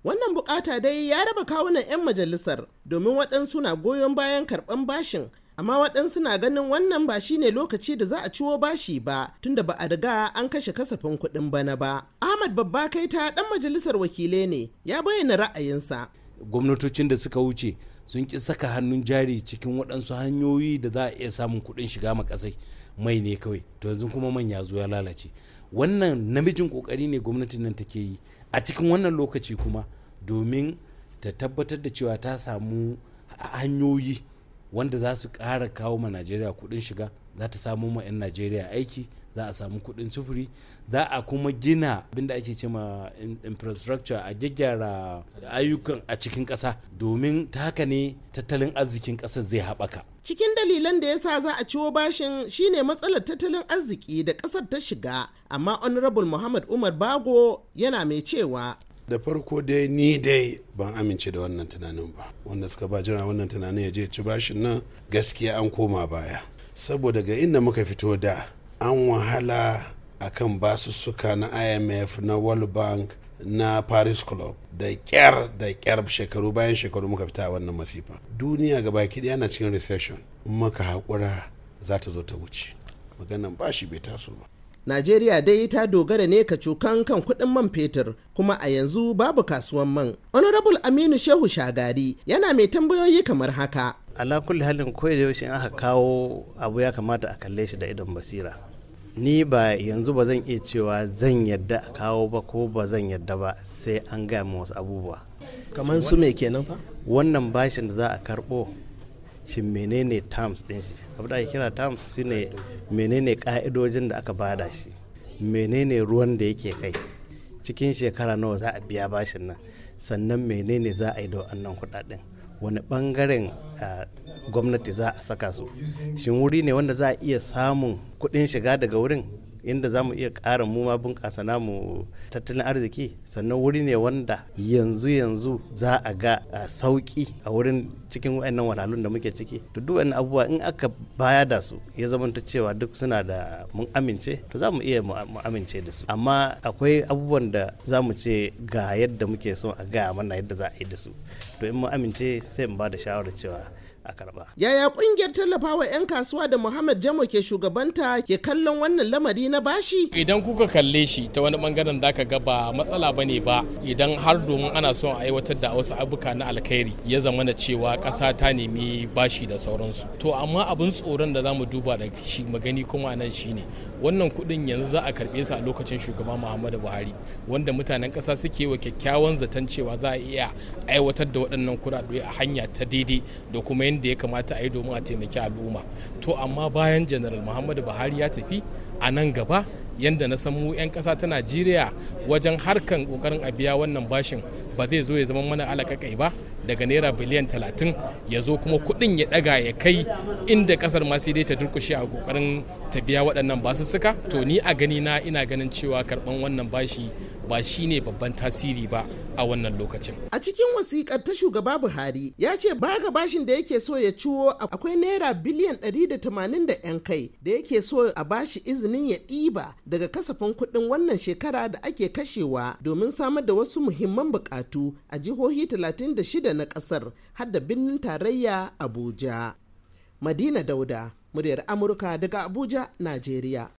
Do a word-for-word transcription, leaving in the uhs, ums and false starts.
Wannan bukata dai ya raba kawunan 'yan majalisar domin waɗansu na goyon bayan karɓan bashin, amma waɗansu na ganin wannan ba shi ne lokaci da za a ciwo bashi ba tunda ba a riga an kashe kasafin kuɗin bana ba. Ahmad Babba Kaita ɗan majalisar wakilai ne ya bayyana ra'ayinsa. Gwamnatocin da suka wuce sun ƙi saka hannun jari cikin waɗansu hanyoyi da za a iya samun kuɗin shiga makasai, mai ne kawai, to yanzu kuma man ya zo ya lalace. Wannan namijin ƙoƙari ne gwamnatin nan take yi a cikin wannan lokaci kuma domin ta tabbatar da cewa ta samu hanyoyi wanda za su ƙara kawo ma Najeriya kuɗin shiga, za ta samu ma 'yan Najeriya aiki, za a samu kuɗin sufuri, za a kuma gina abinda ake ce ma infrastructure, a gyaggyara ayyukan a cikin ƙasa domin ta haka ne tattalin arzikin ƙasar zai haɓaka. Cikin dalilan da ya sa za a ciwo bashin shine matsalar tattalin arziki da ƙasar ta shiga, amma Honorable Muhammad Umar Bago yana mai cewa da farko dai ni dai ban amince da wannan tunanin ba, wanda suka ba jira wannan tunanin ya je ci bashin nan gaskiya an koma baya, saboda ga inda muka fito da an wahala akan basussuka na I M F, na World Bank, na Paris Club, da kyar da kyar shekaru bayan shekaru muka fita wannan masifa. Duniya gaba ki yana cikin recession, muka haƙura za ta zo ta wuce, maganan bashi bai taso ba. Najeriya dai ta dogara ne kacokan kan kuɗin man fetur, kuma a yanzu babu kasuwan man. Honorable Aminu Shehu Shagari yana mai tambayoyi kamar haka. Ala kulli halin koyi da yaushe aka kawo abu ya kamata a kalle shi da idon basira. Ni ba yanzu ba zan iya cewa zan yadda a kawo ba ko ba zan yadda ba sai an gaya min wasu abubuwa. Kamar su me kenan fa? Wannan bashin da za a karɓo shi menene terms din shi, abu da ake kira terms shine menene ka'idojin da aka bada shi, menene ruwan da yake kai, cikin shekara nawa za a biya bashin nan, sannan menene za a yi da wannan kudaden, wani bangaren gwamnati za a saka su, shin wuri ne wanda za a iya samun kudin shiga daga wurin inda za mu iya ƙara mu ma bunƙasa namu tattalin arziki, sannan wuri ne wanda yanzu yanzu za a ga sauƙi a wurin cikin wayannan wahalhalun da muke ciki. To duk wannan abubuwa in aka baya da su ya zamanta cewa duk suna da mun amince, to za mu iya mu amince da su, amma akwai abubuwan da za mu ce ga yadda muke so a gaya mana yadda za a yi da su, to in mun amince sai mu ba da shawarar cewa a karba. Yaya kungiyar tallafawa 'yan kasuwa da Muhammad Jamo ke shugabanta ke kallon wannan lamari na bashi? Idan kuka kalle shi ta wani bangaren zaka ga ba matsala bane ba, idan har domin ana son a aiwatar da wasu abubuwa na alkhairi ya zama na cewa ƙasa ta nemi bashi da sauransu. To amma abin tsoron da zamu duba da shi magani kuma nan shine wannan kuɗin yanzu za a karɓe su a lokacin shugaba Muhammadu Buhari, wanda mutanen ƙasa suke wa kyakkyawan zaton cewa za a iya aiwatar da waɗannan kuɗaɗe a hanya ta daidai da kuma da ya kamata a yi domin a taimaki al'umma. To amma bayan General Muhammadu Buhari ya tafi, a nan gaba yanda na san mu 'yan ƙasa ta Najeriya wajen harkan ƙoƙarin a biya wannan bashin ba zai zo ya zama mana alakakai ba, daga naira biliyan talatin ya zo kuma kuɗin ya ɗaga ya kai inda ƙasar ma sai dai ta durƙushe a ƙoƙarin ta biya waɗannan basussuka. To ni a gani na ina ganin cewa karɓan wannan bashi ba shi ne babban tasiri ba a wannan lokacin. A cikin wasikar ta shugaba Buhari ya ce ba ga bashin da yake so ya ciwo akwai naira biliyan ɗari da tamanin da 'yan kai da yake so a bashi izinin ya ɗiba daga kasafin kuɗin wannan shekara da ake kashewa domin samar da wasu muhimman buƙatu a jihohi talatin da shida na ƙasar har da birnin tarayya Abuja. Madina Dauda, muryar Amurka daga Abuja, Najeriya.